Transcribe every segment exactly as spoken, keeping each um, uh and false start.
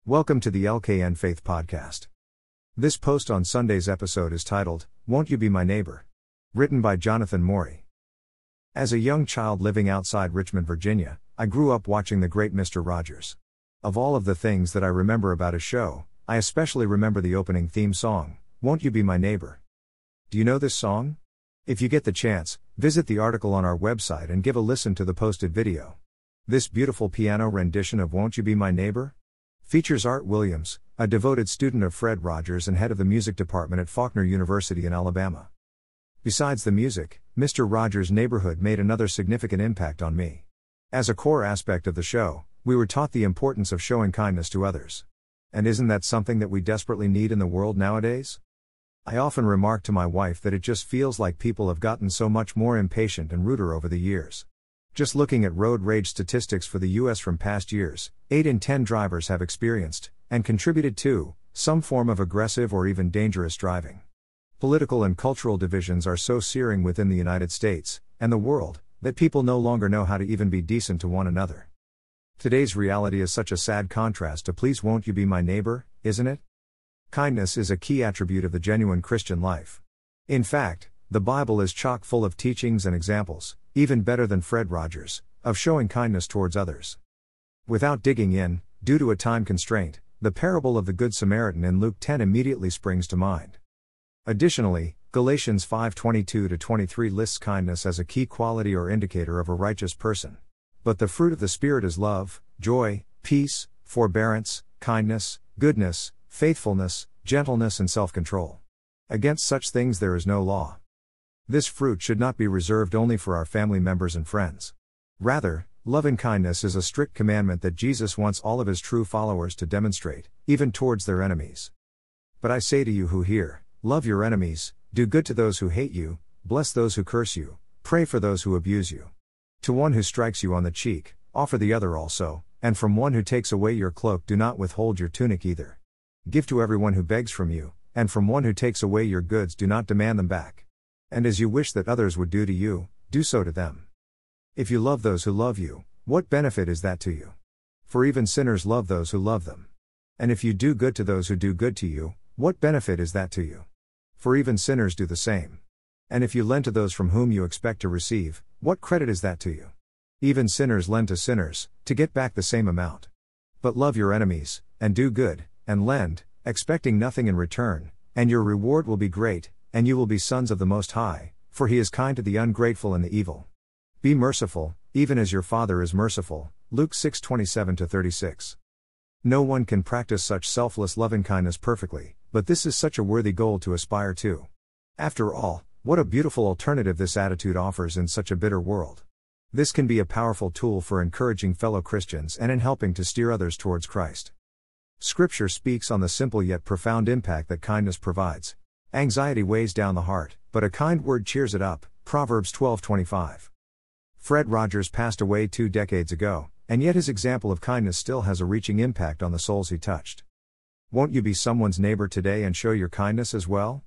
Welcome to the L K N Faith Podcast. This post on Sunday's episode is titled, Won't You Be My Neighbor? Written by Jonathan Morey. As a young child living outside Richmond, Virginia, I grew up watching the great Mister Rogers. Of all of the things that I remember about his show, I especially remember the opening theme song, Won't You Be My Neighbor? Do you know this song? If you get the chance, visit the article on our website and give a listen to the posted video. This beautiful piano rendition of Won't You Be My Neighbor? Features Art Williams, a devoted student of Fred Rogers and head of the music department at Faulkner University in Alabama. Besides the music, Mister Rogers' neighborhood made another significant impact on me. As a core aspect of the show, we were taught the importance of showing kindness to others. And isn't that something that we desperately need in the world nowadays? I often remark to my wife that it just feels like people have gotten so much more impatient and ruder over the years. Just looking at road rage statistics for the U S from past years, eight in ten drivers have experienced, and contributed to, some form of aggressive or even dangerous driving. Political and cultural divisions are so searing within the United States, and the world, that people no longer know how to even be decent to one another. Today's reality is such a sad contrast to please won't you be my neighbor, isn't it? Kindness is a key attribute of the genuine Christian life. In fact, the Bible is chock full of teachings and examples, even better than Fred Rogers, of showing kindness towards others. Without digging in, due to a time constraint, the parable of the Good Samaritan in Luke ten immediately springs to mind. Additionally, Galatians five twenty-two to twenty-three lists kindness as a key quality or indicator of a righteous person. But the fruit of the Spirit is love, joy, peace, forbearance, kindness, goodness, faithfulness, gentleness and self-control. Against such things there is no law. This fruit should not be reserved only for our family members and friends. Rather, loving kindness is a strict commandment that Jesus wants all of his true followers to demonstrate, even towards their enemies. But I say to you who hear, love your enemies, do good to those who hate you, bless those who curse you, pray for those who abuse you. To one who strikes you on the cheek, offer the other also, and from one who takes away your cloak do not withhold your tunic either. Give to everyone who begs from you, and from one who takes away your goods do not demand them back. And as you wish that others would do to you, do so to them. If you love those who love you, what benefit is that to you? For even sinners love those who love them. And if you do good to those who do good to you, what benefit is that to you? For even sinners do the same. And if you lend to those from whom you expect to receive, what credit is that to you? Even sinners lend to sinners, to get back the same amount. But love your enemies, and do good, and lend, expecting nothing in return, and your reward will be great, and you will be sons of the Most High, for he is kind to the ungrateful and the evil. Be merciful, even as your Father is merciful. Luke six twenty-seven to thirty-six. No one can practice such selfless loving-kindness perfectly, but this is such a worthy goal to aspire to. After all, what a beautiful alternative this attitude offers in such a bitter world. This can be a powerful tool for encouraging fellow Christians and in helping to steer others towards Christ. Scripture speaks on the simple yet profound impact that kindness provides. Anxiety weighs down the heart, but a kind word cheers it up. Proverbs twelve twenty-five. Fred Rogers passed away two decades ago, and yet his example of kindness still has a reaching impact on the souls he touched. Won't you be someone's neighbor today and show your kindness as well?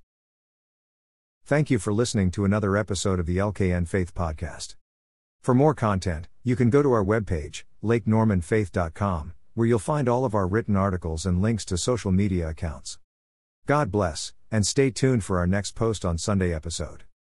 Thank you for listening to another episode of the L K N Faith Podcast. For more content, you can go to our webpage, lake norman faith dot com, where you'll find all of our written articles and links to social media accounts. God bless, and stay tuned for our next post on Sunday episode.